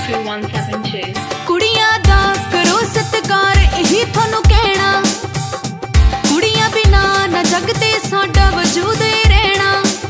93172 ਕੁੜੀਆਂ ਦਾ ਕਰੋ ਸਤਿਕਾਰ ਇਹੀ ਤੁਹਾਨੂੰ ਕਹਿਣਾ ਕੁੜੀਆਂ ਬਿਨਾ ਨਾ ਜਗ ਤੇ ਸਾਡਾ ਵਜੂਦ ਰਹਿਣਾ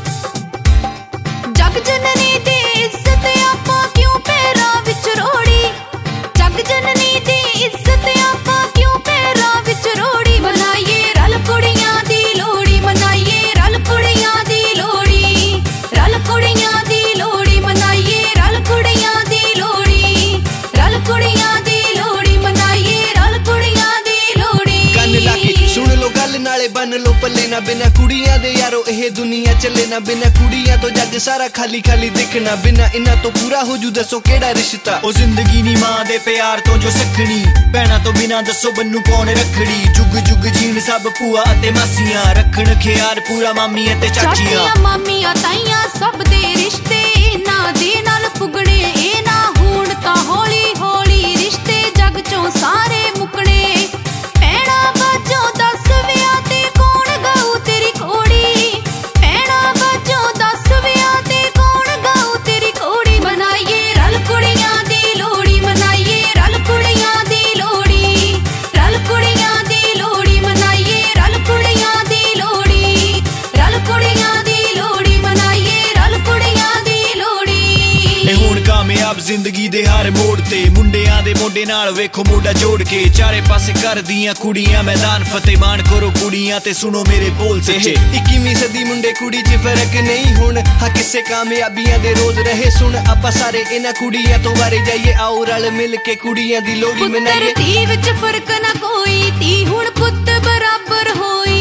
ਜਗ ਜਨਨੀ ਦੀ ਇੱਜ਼ਤ ਆਪਾਂ ਕਿਉਂ ਪੈਰਾਂ ਵਿੱਚ ਰੋੜੀ ਜਗ ਜਨਨੀ ਦੀ ਇੱਜ਼ਤ ਆਪਾਂ ਕਿਉਂ ਪੈਰਾਂ ਵਿੱਚ ਰੋੜੀ ਮਨਾਈਏ ਰਲ ਕੁੜੀਆਂ ਦੀ ਲੋਹੜੀ ਮਨਾਈਏ ਰਲ ਕੁੜੀਆਂ ਦੀ ਲੋਹੜੀ ਰਲ ਕੁੜੀਆਂ ਦੀ ਲੋਹੜੀ ਮਨਾਈਏ ਰਲ ਕੁੜੀਆਂ ਦੀ ਲੋਹੜੀ ਰਲ ਕੁੜੀਆਂ ਦੀ ਲੋਹੜੀ ਮਨਾਈਏ ਰਲ ਕੁੜੀਆਂ ਦੀ ਲੋਹੜੀ ਕੰਨ ਲਾ ਕੇ ਸੁਣ ਲੋ ਗੱਲ ਨਾਲੇ ਬੰਨ ਲੋ ਪੱਲੇ ਨਾ ਬਿਨਾ ਕੁੜੀਆਂ ਦੇ ਯਾਰੋ ਇਹ ਦੁਨੀਆ ਚੱਲੇ ਨਾ ਬਿਨਾ ਕੁੜੀਆਂ ਤੋਂ ਜੱਗ ਸਾਰਾ ਖਾਲੀ ਖਾਲੀ ਦਿਖਣਾ ਬਿਨਾ ਇਹਨਾਂ ਤੋਂ ਪੂਰਾ ਹੋ ਜੂ ਦੱਸੋ ਕਿਹੜਾ ਰਿਸ਼ਤਾ ਉਹ ਜ਼ਿੰਦਗੀ ਨੀ ਮਾਂ ਦੇ ਪਿਆਰ ਤੋਂ ਜੋ ਸਖਣੀ ਭੈਣਾਂ ਤੋਂ ਬਿਨਾ ਦੱਸੋ ਬੰਨੂ ਕੌਣ ਰੱਖੜੀ ਜੁਗ ਜੁਗ ਜੀਣ ਸਭ ਭੂਆ ਅਤੇ ਮਾਸੀਆਂ ਰੱਖਣ ਖਿਆਲ ਪੂਰਾ ਮਾਮੀ ਅਤੇ ਚਾਚੀਆਂ ਮਾਮੀਆਂ ਤਾਈਆਂ ਸਭ ਦੇ ਰਿਸ਼ਤੇ ਇਹਨਾਂ ਦੇ ਨਾਲ ਪੁੱਗਣੇ ਇਹ ਨਾ ਹੋਣ ਤਾਂ ਹੌਲੀ ਹੌਲੀ ਰਿਸ਼ਤੇ ਜੱਗ ਚੋਂ ਸਾਰੇ ਮੁੱਕਣੇ ਭੈਣਾਂ ਬਾਝੋਂ ਦੱਸ ਵਿਆਹ ਤੇ ਕੌਣ ਗਾਊ ਤੇਰੀ ਘੋੜੀ ਭੈਣਾਂ ਬਾਝੋਂ ਦੱਸ ਵਿਆਹ ਤੇ ਕੌਣ ਗਾਊ ਤੇਰੀ ਘੋੜੀ ਮਨਾਈਏ ਰਲ ਕੁੜੀਆਂ ਦੀ ਲੋਹੜੀ ਮਨਾਈਏ ਰਲ ਕੁੜੀਆਂ ਦੀ ਲੋਹੜੀ ਰਲ ਕੁੜੀਆਂ ਦੀ ਲੋਹੜੀ ਮਨਾਈਏ ਰਲ ਕੁੜੀਆਂ ਦੀ ਲੋਹੜੀ ਰਲ ਕੁੜੀਆਂ ਦੀ ਲੋਹੜੀ ਮਨਾਈਏ ਰਲ ਕੁੜੀਆਂ ਦੀ ਲੋਹੜੀ ਇਹ ਹੁਣ ਕਾਮਯਾਬ ਜ਼ਿੰਦਗੀ ਦੇ ਹਰ ਮੋੜ ਤੇ ਮੁੰਡਿਆਂ ਦੇ ਮੋਢੇ ਨਾਲ ਵੇਖੋ ਮੋਢਾ ਜੋੜ ਕੇ ਚਾਰੇ ਪਾਸੇ ਕਰਦੀਆਂ ਕੁੜੀਆਂ ਮੈਦਾਨ ਫਤਿਹ ਮਾਣ ਕਰੋ ਕੁੜੀਆਂ ਤੇ ਸੁਣੋ ਮੇਰੇ ਬੋਲ ਸੱਚੇ 21ਵੀਂ ਸਦੀ ਮੁੰਡੇ ਕੁੜੀ 'ਚ ਫਰਕ ਨਹੀਂ ਹੁਣ ਹਾਂ ਕਿਸੇ ਕਾਮਯਾਬੀਆਂ ਦੇ ਰੋਜ਼ ਰਹੇ ਸੁਣ ਆਪਾਂ ਸਾਰੇ ਇਹਨਾਂ ਕੁੜੀਆਂ ਤੋਂ ਵਾਰੇ ਜਾਈਏ ਆਓ ਰਲ ਮਿਲ ਕੇ ਕੁੜੀਆਂ ਦੀ ਲੋਹੜੀ ਮਨਾਈਏ ਧੀ ਵਿੱਚ ਫਰਕ ਨਾ ਕੋਈ ਧੀ ਹੁਣ ਪੁੱਤ ਬਰਾਬਰ ਹੋਈ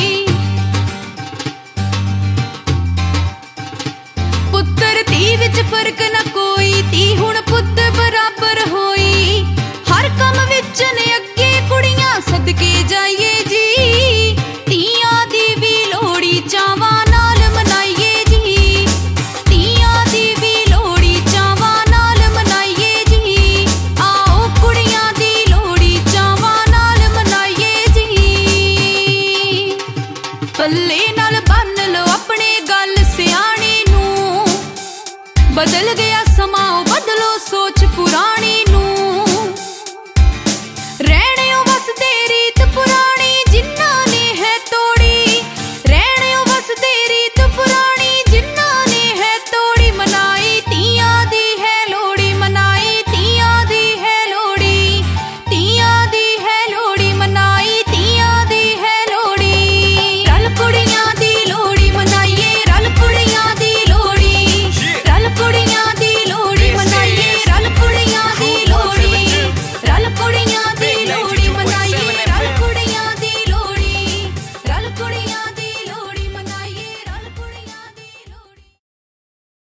ਪੁੱਤਰ ਧੀ ਵਿੱਚ ਫਰਕ ਨਾ ਕੋਈ ਧੀ ਹੁਣ ਪੁੱਤ ਬਰਾਬਰ ਹੋਈ ਹਰ ਕੰਮ ਵਿੱਚ ਨੇ ਅੱਗੇ ਕੁੜੀਆਂ ਸਦਕੇ ਜਾਈਏ ਜੀ ਧੀਆਂ ਦੀ ਵੀ ਲੋਹੜੀ ਚਾਵਾਂ ਨਾਲ ਮਨਾਈਏ ਜੀ ਧੀਆਂ ਦੀ ਵੀ ਲੋਹੜੀ ਚਾਵਾਂ ਨਾਲ ਮਨਾਈਏ ਜੀ ਆਓ ਕੁੜੀਆਂ ਦੀ ਲੋਹੜੀ ਚਾਵਾਂ ਨਾਲ ਮਨਾਈਏ ਜੀ ਪੱਲੇ ਨਾਲ ਬੰਨ ਲਓ ਆਪਣੇ ਗੱਲ ਸਿਆਣੇ ਨੂੰ ਬਦਲ ਗਿਆ ਸਮਾਂ